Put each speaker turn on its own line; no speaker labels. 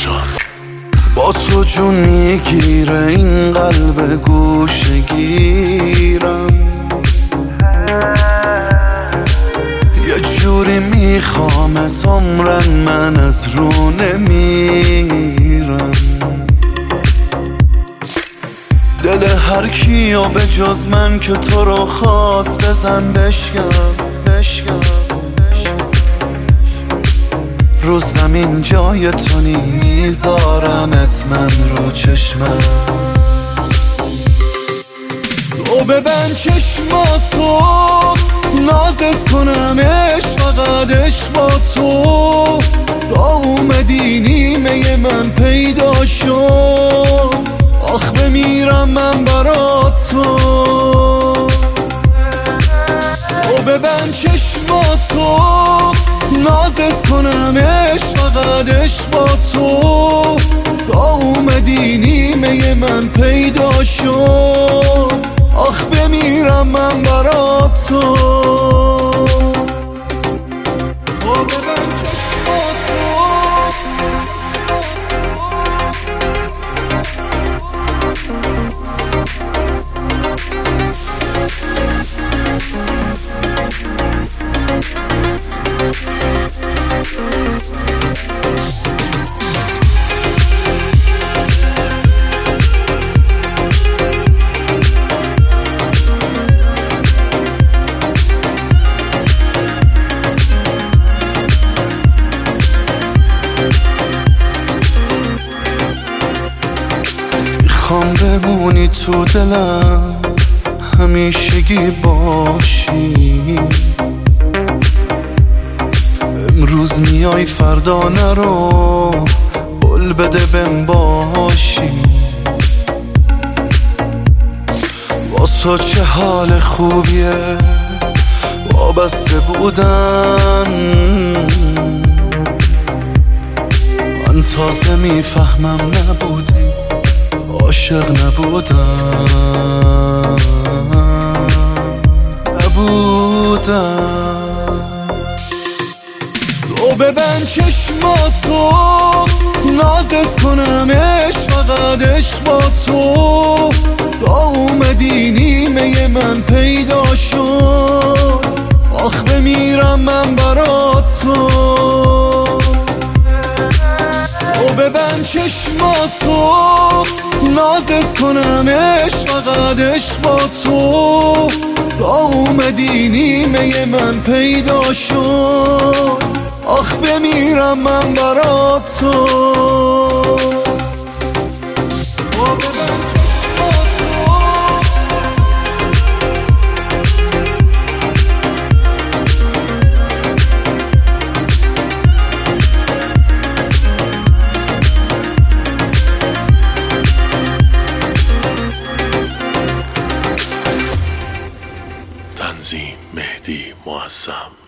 کاشان.
با تو جون میگیره این قلب گوشگیرم، یه جوری میخوامت عمرن من از رو نمیرم. دل هر کیو به جز من که تو رو خواست بزن بشکن. رو زمین جای تو نیست، میذارمت من رو چشمم. تو ببند چشماتو نازت کنم، عشق فقط عشق با تو. تا اومدی نیمه من پیدا شد، آخ بمیرم من برات تو. تو ببند چشماتو نازت کنم، عشق فقط عشق با تو. تا اومدی نیمه من پیدا شد، آخ بمیرم من برات تو. تو ببند چشماتو میخوام بمونی تو دلم، همیشگی باشی. امروز میای فردا نرو، قول بده بهم باشی. واسه چه حال خوبیه وابسته بودن، من تازه میفهمم نبودی، عاشق نبودم. تو ببند چشماتو نازت کنم، عشق فقط عشق با تو. تا اومدی نیمه من پیدا شد، آخ بمیرم من برات تو. تو ببند چشماتو نازت کنم، عشق فقط عشق با تو. تا اومدی نیمه من پیدا شد، آخ بمیرم من برات تو. تو ببند چشماتو
تنظیم مهدی معظم.